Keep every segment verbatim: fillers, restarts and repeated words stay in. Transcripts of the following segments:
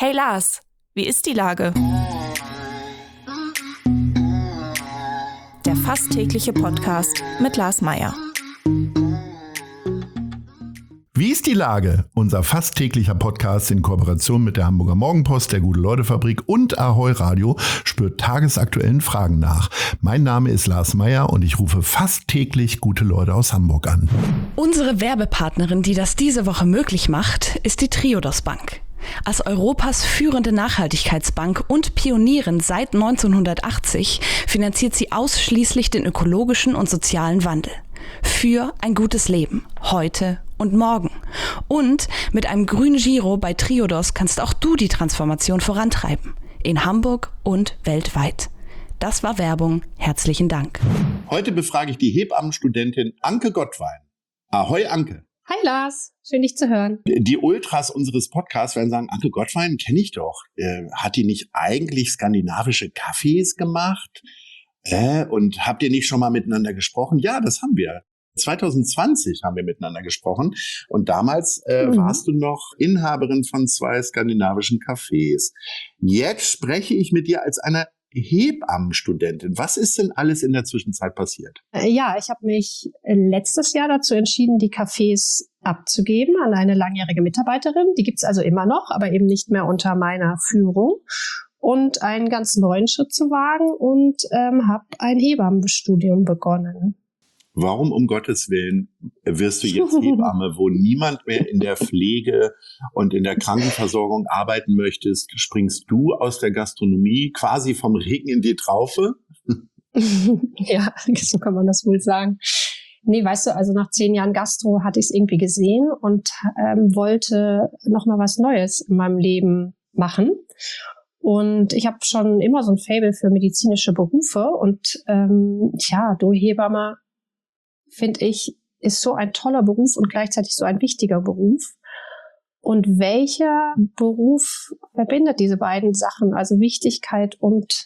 Hey Lars, wie ist die Lage? Der fast tägliche Podcast mit Lars Meyer. Wie ist die Lage? Unser fast täglicher Podcast in Kooperation mit der Hamburger Morgenpost, der Gute-Leute-Fabrik und Ahoi Radio spürt tagesaktuellen Fragen nach. Mein Name ist Lars Meyer und ich rufe fast täglich gute Leute aus Hamburg an. Unsere Werbepartnerin, die das diese Woche möglich macht, ist die Triodos Bank. Als Europas führende Nachhaltigkeitsbank und Pionierin seit neunzehnhundertachtzig finanziert sie ausschließlich den ökologischen und sozialen Wandel. Für ein gutes Leben, heute und morgen. Und mit einem grünen Giro bei Triodos kannst auch du die Transformation vorantreiben. In Hamburg und weltweit. Das war Werbung. Herzlichen Dank. Heute befrage ich die Hebammenstudentin Anke Gottwein. Ahoi, Anke. Hi Lars, schön dich zu hören. Die Ultras unseres Podcasts werden sagen, Anke Gottwein kenne ich doch. Äh, hat die nicht eigentlich skandinavische Cafés gemacht? Äh, und habt ihr nicht schon mal miteinander gesprochen? Ja, das haben wir. zwanzig zwanzig haben wir miteinander gesprochen und damals äh, mhm. warst du noch Inhaberin von zwei skandinavischen Cafés. Jetzt spreche ich mit dir als eine Hebammenstudentin. Was ist denn alles in der Zwischenzeit passiert? Ja, ich habe mich letztes Jahr dazu entschieden, die Cafés abzugeben an eine langjährige Mitarbeiterin. Die gibt's also immer noch, aber eben nicht mehr unter meiner Führung. Und einen ganz neuen Schritt zu wagen und ähm, habe ein Hebammenstudium begonnen. Warum um Gottes Willen wirst du jetzt Hebamme, wo niemand mehr in der Pflege und in der Krankenversorgung arbeiten möchtest? Springst du aus der Gastronomie quasi vom Regen in die Traufe? Ja, so kann man das wohl sagen. Nee, weißt du, also nach zehn Jahren Gastro hatte ich es irgendwie gesehen und ähm, wollte noch mal was Neues in meinem Leben machen. Und ich habe schon immer so ein Faible für medizinische Berufe und ähm, tja, du Hebamme, finde ich, ist so ein toller Beruf und gleichzeitig so ein wichtiger Beruf. Und welcher Beruf verbindet diese beiden Sachen, also Wichtigkeit und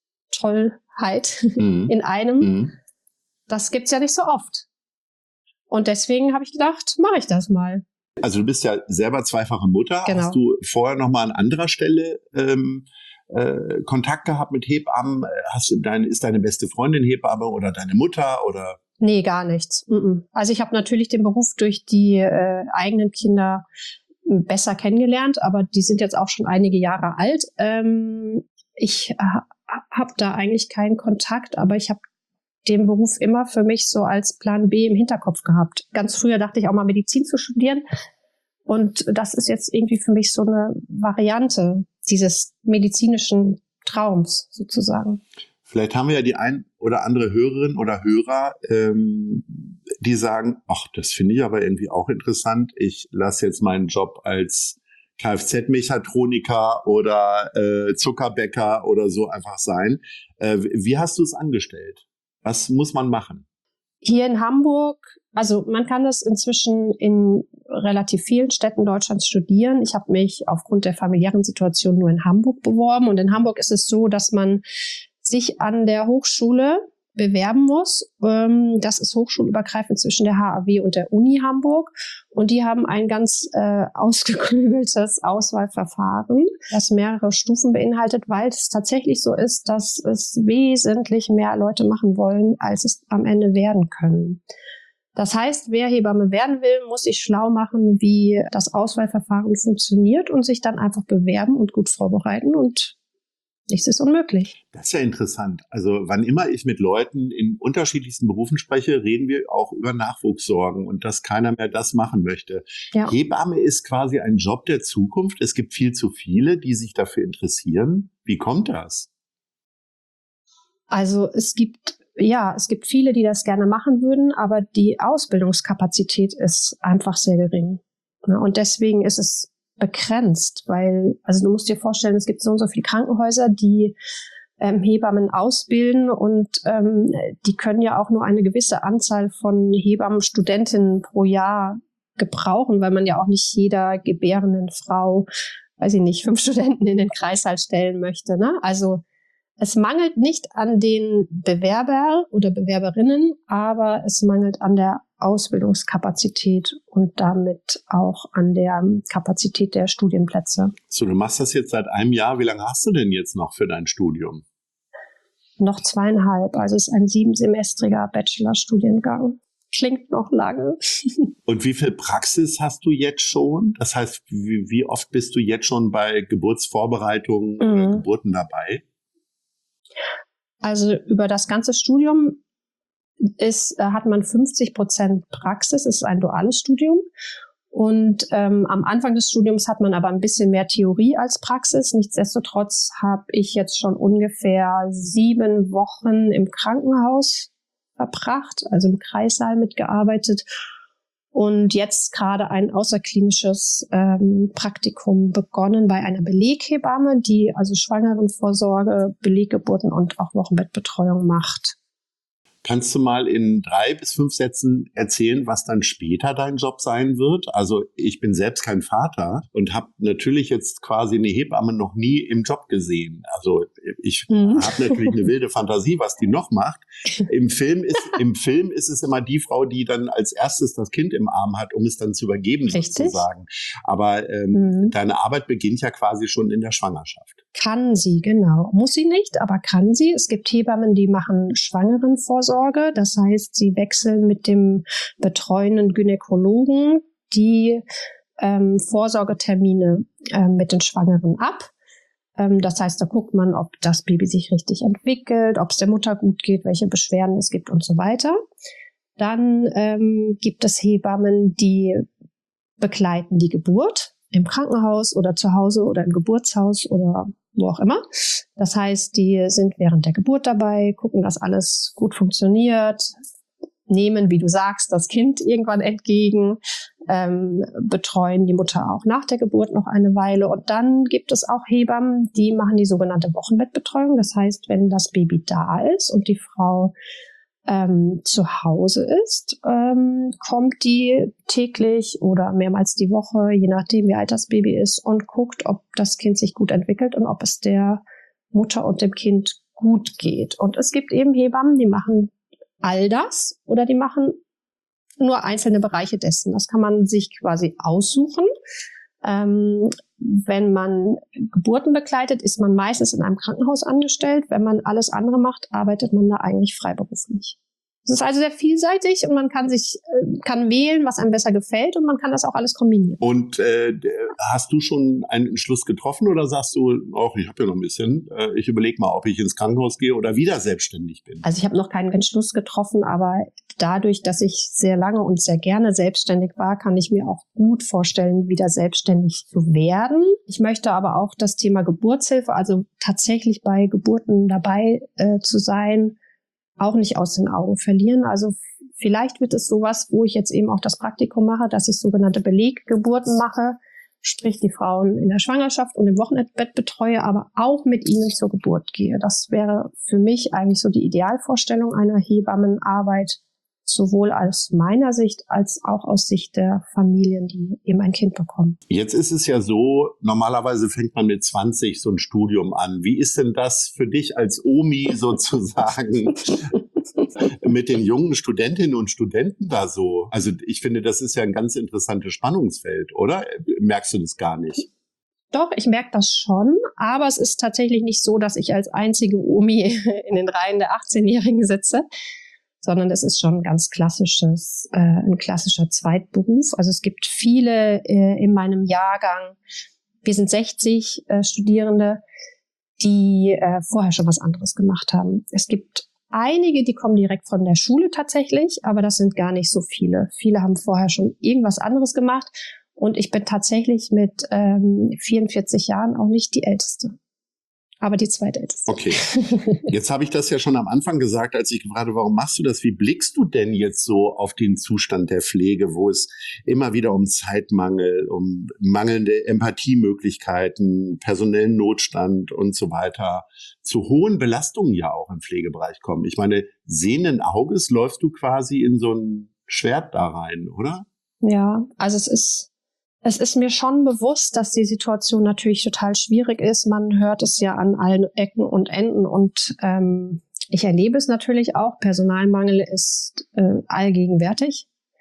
Tollheit mhm. in einem? Mhm. Das gibt's ja nicht so oft. Und deswegen habe ich gedacht, mache ich das mal. Also du bist ja selber zweifache Mutter. Genau. Hast du vorher noch mal an anderer Stelle ähm, äh, Kontakt gehabt mit Hebammen? Hast du deine, ist deine beste Freundin Hebamme oder deine Mutter oder? Nee, gar nichts. Also ich habe natürlich den Beruf durch die äh, eigenen Kinder besser kennengelernt, aber die sind jetzt auch schon einige Jahre alt. Ähm, ich ha- habe da eigentlich keinen Kontakt, aber ich habe den Beruf immer für mich so als Plan B im Hinterkopf gehabt. Ganz früher dachte ich auch mal Medizin zu studieren und das ist jetzt irgendwie für mich so eine Variante dieses medizinischen Traums sozusagen. Vielleicht haben wir ja die ein oder andere Hörerin oder Hörer, ähm, die sagen, ach, das finde ich aber irgendwie auch interessant. Ich lasse jetzt meinen Job als Kfz-Mechatroniker oder äh, Zuckerbäcker oder so einfach sein. Äh, wie hast du es angestellt? Was muss man machen? Hier in Hamburg, also man kann das inzwischen in relativ vielen Städten Deutschlands studieren. Ich habe mich aufgrund der familiären Situation nur in Hamburg beworben. Und in Hamburg ist es so, dass man sich an der Hochschule bewerben muss. Das ist hochschulübergreifend zwischen der H A W und der Uni Hamburg. Und die haben ein ganz äh, ausgeklügeltes Auswahlverfahren, das mehrere Stufen beinhaltet, weil es tatsächlich so ist, dass es wesentlich mehr Leute machen wollen, als es am Ende werden können. Das heißt, wer Hebamme werden will, muss sich schlau machen, wie das Auswahlverfahren funktioniert und sich dann einfach bewerben und gut vorbereiten und nichts ist unmöglich. Das ist ja interessant. Also wann immer ich mit Leuten in unterschiedlichsten Berufen spreche, reden wir auch über Nachwuchssorgen und dass keiner mehr das machen möchte. Ja. Hebamme ist quasi ein Job der Zukunft. Es gibt viel zu viele, die sich dafür interessieren. Wie kommt das? Also es gibt, ja, es gibt viele, die das gerne machen würden, aber die Ausbildungskapazität ist einfach sehr gering. Und deswegen ist es begrenzt, weil, also du musst dir vorstellen, es gibt so und so viele Krankenhäuser, die ähm, Hebammen ausbilden und ähm, die können ja auch nur eine gewisse Anzahl von Hebammenstudentinnen pro Jahr gebrauchen, weil man ja auch nicht jeder gebärenden Frau, weiß ich nicht, fünf Studenten in den Kreißsaal stellen möchte, ne? Also es mangelt nicht an den Bewerber oder Bewerberinnen, aber es mangelt an der Ausbildungskapazität und damit auch an der Kapazität der Studienplätze. So, du machst das jetzt seit einem Jahr. Wie lange hast du denn jetzt noch für dein Studium? Noch zweieinhalb. Also es ist ein siebensemestriger Bachelorstudiengang. Klingt noch lange. Und wie viel Praxis hast du jetzt schon? Das heißt, wie, wie oft bist du jetzt schon bei Geburtsvorbereitungen mhm. oder Geburten dabei? Also über das ganze Studium ist, hat man fünfzig Prozent Praxis, es ist ein duales Studium. Und ähm, am Anfang des Studiums hat man aber ein bisschen mehr Theorie als Praxis. Nichtsdestotrotz habe ich jetzt schon ungefähr sieben Wochen im Krankenhaus verbracht, also im Kreissaal mitgearbeitet und jetzt gerade ein außerklinisches ähm, Praktikum begonnen bei einer Beleghebamme, die also Schwangerenvorsorge, Beleggeburten und auch Wochenbettbetreuung macht. Kannst du mal in drei bis fünf Sätzen erzählen, was dann später dein Job sein wird? Also ich bin selbst kein Vater und habe natürlich jetzt quasi eine Hebamme noch nie im Job gesehen. Also ich mhm. habe natürlich eine wilde Fantasie, was die noch macht. Im Film ist im Film ist es immer die Frau, die dann als erstes das Kind im Arm hat, um es dann zu übergeben. Richtig? Sozusagen. Aber ähm, mhm. deine Arbeit beginnt ja quasi schon in der Schwangerschaft. Kann sie, genau. Muss sie nicht, aber kann sie. Es gibt Hebammen, die machen Schwangerenvorsorge. Das heißt, sie wechseln mit dem betreuenden Gynäkologen die ähm, Vorsorgetermine äh, mit den Schwangeren ab. Ähm, das heißt, da guckt man, ob das Baby sich richtig entwickelt, ob es der Mutter gut geht, welche Beschwerden es gibt und so weiter. Dann ähm, gibt es Hebammen, die begleiten die Geburt im Krankenhaus oder zu Hause oder im Geburtshaus oder wo auch immer. Das heißt, die sind während der Geburt dabei, gucken, dass alles gut funktioniert, nehmen, wie du sagst, das Kind irgendwann entgegen, ähm, betreuen die Mutter auch nach der Geburt noch eine Weile. Und dann gibt es auch Hebammen, die machen die sogenannte Wochenbettbetreuung. Das heißt, wenn das Baby da ist und die Frau ähm, zu Hause ist, ähm, kommt die täglich oder mehrmals die Woche, je nachdem wie alt das Baby ist, und guckt, ob das Kind sich gut entwickelt und ob es der Mutter und dem Kind gut geht. Und es gibt eben Hebammen, die machen all das oder die machen nur einzelne Bereiche dessen. Das kann man sich quasi aussuchen. Ähm, wenn man Geburten begleitet, ist man meistens in einem Krankenhaus angestellt. Wenn man alles andere macht, arbeitet man da eigentlich freiberuflich. Es ist also sehr vielseitig und man kann sich kann wählen, was einem besser gefällt, und man kann das auch alles kombinieren. Und äh, hast du schon einen Entschluss getroffen oder sagst du, ach, ich habe ja noch ein bisschen, äh, ich überlege mal, ob ich ins Krankenhaus gehe oder wieder selbstständig bin? Also ich habe noch keinen Entschluss getroffen, aber dadurch, dass ich sehr lange und sehr gerne selbstständig war, kann ich mir auch gut vorstellen, wieder selbstständig zu werden. Ich möchte aber auch das Thema Geburtshilfe, also tatsächlich bei Geburten dabei äh, zu sein, auch nicht aus den Augen verlieren. Also vielleicht wird es sowas, wo ich jetzt eben auch das Praktikum mache, dass ich sogenannte Beleggeburten mache, sprich die Frauen in der Schwangerschaft und im Wochenbett betreue, aber auch mit ihnen zur Geburt gehe. Das wäre für mich eigentlich so die Idealvorstellung einer Hebammenarbeit, sowohl aus meiner Sicht als auch aus Sicht der Familien, die eben ein Kind bekommen. Jetzt ist es ja so, normalerweise fängt man mit zwanzig so ein Studium an. Wie ist denn das für dich als Omi sozusagen mit den jungen Studentinnen und Studenten da so? Also ich finde, das ist ja ein ganz interessantes Spannungsfeld, oder? Merkst du das gar nicht? Doch, ich merke das schon, aber es ist tatsächlich nicht so, dass ich als einzige Omi in den Reihen der achtzehnjährigen sitze, sondern es ist schon ein ganz klassisches, äh, ein klassischer Zweitberuf. Also es gibt viele äh, in meinem Jahrgang, wir sind sechzig äh, Studierende, die äh, vorher schon was anderes gemacht haben. Es gibt einige, die kommen direkt von der Schule tatsächlich, aber das sind gar nicht so viele. Viele haben vorher schon irgendwas anderes gemacht, und ich bin tatsächlich mit ähm, vierundvierzig Jahren auch nicht die Älteste. Aber die zweitälteste. Okay. Jetzt habe ich das ja schon am Anfang gesagt, als ich gefragt habe, warum machst du das? Wie blickst du denn jetzt so auf den Zustand der Pflege, wo es immer wieder um Zeitmangel, um mangelnde Empathiemöglichkeiten, personellen Notstand und so weiter, zu hohen Belastungen ja auch im Pflegebereich kommen? Ich meine, sehenden Auges läufst du quasi in so ein Schwert da rein, oder? Ja, also es ist Es ist mir schon bewusst, dass die Situation natürlich total schwierig ist. Man hört es ja an allen Ecken und Enden, und ähm, ich erlebe es natürlich auch. Personalmangel ist äh, allgegenwärtig.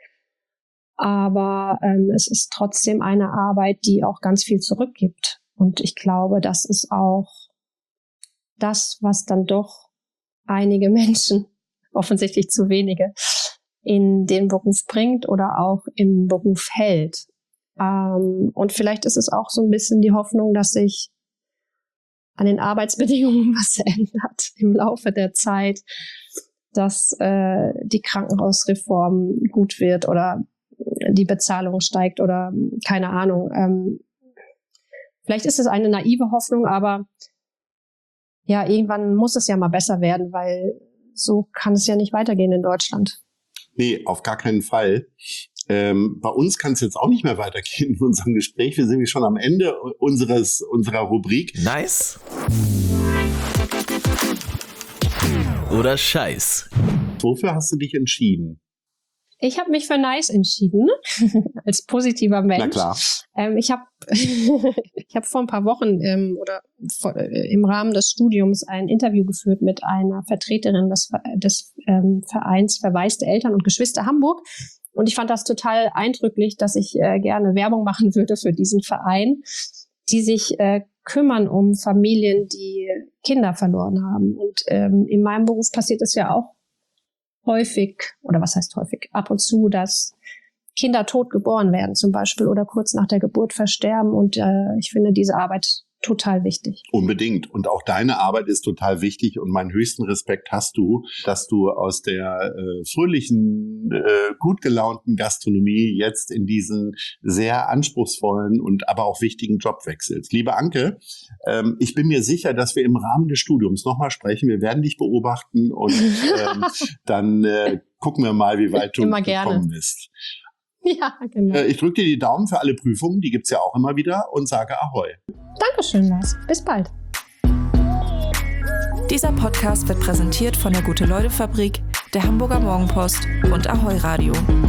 Aber ähm, es ist trotzdem eine Arbeit, die auch ganz viel zurückgibt. Und ich glaube, das ist auch das, was dann doch einige Menschen, offensichtlich zu wenige, in den Beruf bringt oder auch im Beruf hält. Ähm, und vielleicht ist es auch so ein bisschen die Hoffnung, dass sich an den Arbeitsbedingungen was ändert im Laufe der Zeit, dass äh, die Krankenhausreform gut wird oder die Bezahlung steigt oder keine Ahnung. Ähm, vielleicht ist es eine naive Hoffnung, aber ja, irgendwann muss es ja mal besser werden, weil so kann es ja nicht weitergehen in Deutschland. Nee, auf gar keinen Fall. Ähm, bei uns kann es jetzt auch nicht mehr weitergehen in unserem Gespräch. Wir sind schon am Ende unseres unserer Rubrik. Nice oder Scheiß? Wofür hast du dich entschieden? Ich habe mich für nice entschieden, als positiver Mensch. Na klar. Ähm, ich habe ich hab vor ein paar Wochen ähm, oder vor, äh, im Rahmen des Studiums ein Interview geführt mit einer Vertreterin des, des ähm, Vereins Verwaiste Eltern und Geschwister Hamburg. Und ich fand das total eindrücklich, dass ich äh, gerne Werbung machen würde für diesen Verein, die sich äh, kümmern um Familien, die Kinder verloren haben. Und ähm, in meinem Beruf passiert es ja auch häufig, oder was heißt häufig, ab und zu, dass Kinder tot geboren werden zum Beispiel oder kurz nach der Geburt versterben. Und äh, ich finde diese Arbeit total wichtig. Unbedingt. Und auch deine Arbeit ist total wichtig. Und meinen höchsten Respekt hast du, dass du aus der äh, fröhlichen, äh, gut gelaunten Gastronomie jetzt in diesen sehr anspruchsvollen und aber auch wichtigen Job wechselst. Liebe Anke, ähm, ich bin mir sicher, dass wir im Rahmen des Studiums nochmal sprechen. Wir werden dich beobachten und ähm, dann äh, gucken wir mal, wie weit du immer gekommen gerne. bist. Ja, genau. Ich drücke dir die Daumen für alle Prüfungen, die gibt's ja auch immer wieder, und sage Ahoi. Dankeschön, Lars. Bis bald. Dieser Podcast wird präsentiert von der Gute-Leute-Fabrik, der Hamburger Morgenpost und Ahoi Radio.